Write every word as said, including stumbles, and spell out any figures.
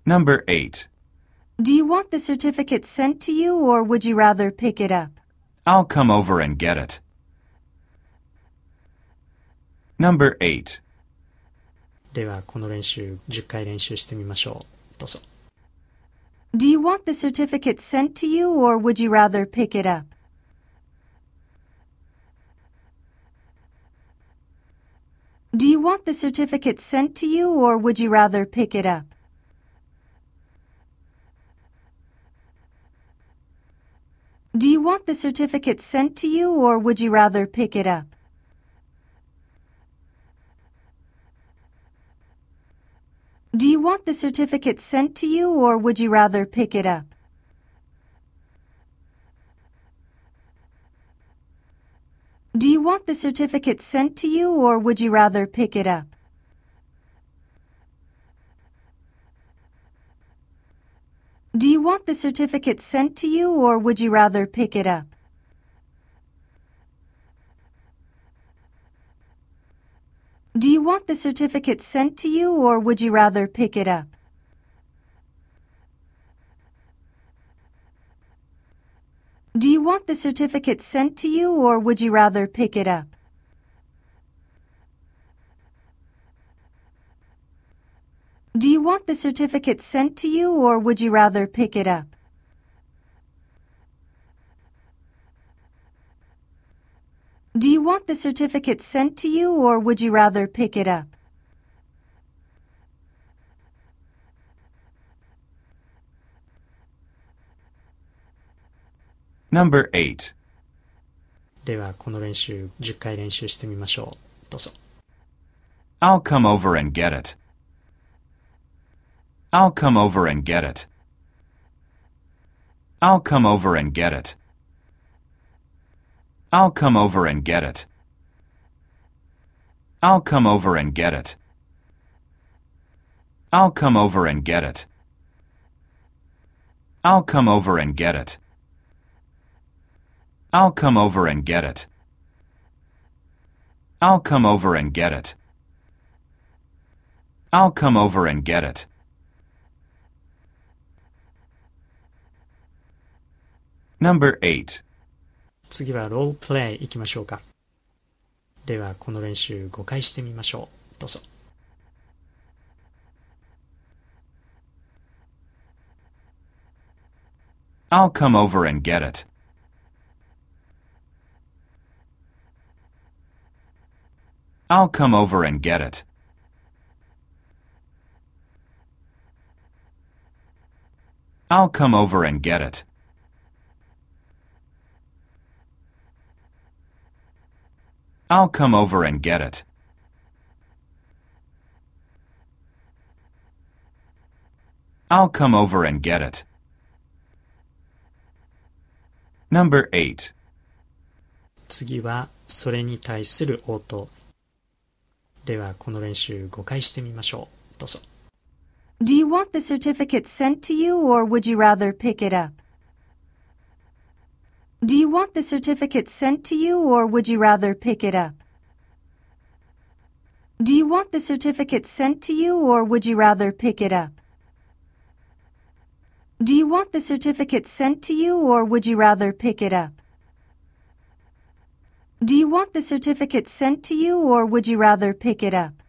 Number eight. Do you want the certificate sent to you or would you rather pick it up? I'll come over and get it. Number eight. ではこの練習じゅっかい練習してみましょう。どうぞ。 Do you want the certificate sent to you or would you rather pick it up? Do you want the certificate sent to you or would you rather pick it up? Do you want the certificate sent to you or would you rather pick it up? Do you want the certificate sent to you or would you rather pick it up? Do you want the certificate sent to you or would you rather pick it up? Do you want the certificate sent to you or would you rather pick it up? Do you want the certificate sent to you or would you rather pick it up? Do you want the certificate sent to you or would you rather pick it up? Do you want the certificate sent to you or would you rather pick it up? Do you want the certificate sent to you or would you rather pick it up? Number eight. ではこの練習じゅっかい練習してみましょう。どうぞ。 I'll come over and get it. I'll come over and get it. I'll come over and get it. I'll come over and get it. I'll come over and get it. I'll come over and get it. I'll come over and get it. I'll come over and get it. I'll come over and get it. I'll come over and get it. Number eight. 次はロールプレイ行きましょうか。ではこの練習ごかいしてみましょう。どうぞ。 I'll come over and get it. I'll come over and get it. I'll come over and get it. I'll come over and get it. I'll come over and get it. Number eight. 次はそれに対する応答。ではこの練習ごかいしてみましょう。どうぞ。 Do you want the certificate sent to you or would you rather pick it up? Do you want the certificate sent to you or would you rather pick it up? Do you want the certificate sent to you or would you rather pick it up? Do you want the certificate sent to you or would you rather pick it up? Do you want the certificate sent to you or would you rather pick it up?